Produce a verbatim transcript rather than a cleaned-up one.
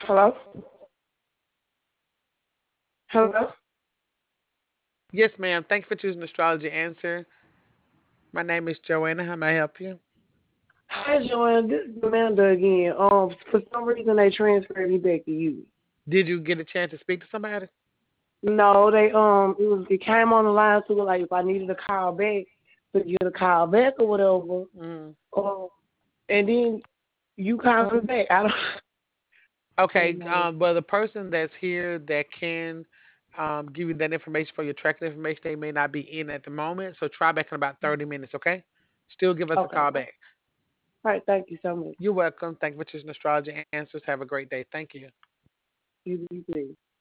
Hello? Hello? Yes, ma'am. Thank you for choosing Astrology Answer. My name is Joanna. How may I help you? Hi, Joanne. This is Amanda again. Um, for some reason they transferred me back to you. Did you get a chance to speak to somebody? No, they um, it was it came on the line to like if I needed a call back to get a call back or whatever. Mm. Um, and then you called me back. I don't, I don't Okay. know. Um, well, the person that's here that can um, give you that information for your tracking information, they may not be in at the moment. So try back in about thirty minutes, okay? Still give us a Okay. call All back. right. Thank you so much. You're welcome. Thank you for choosing Astrology Answers. Have a great day. Thank you. You, you too.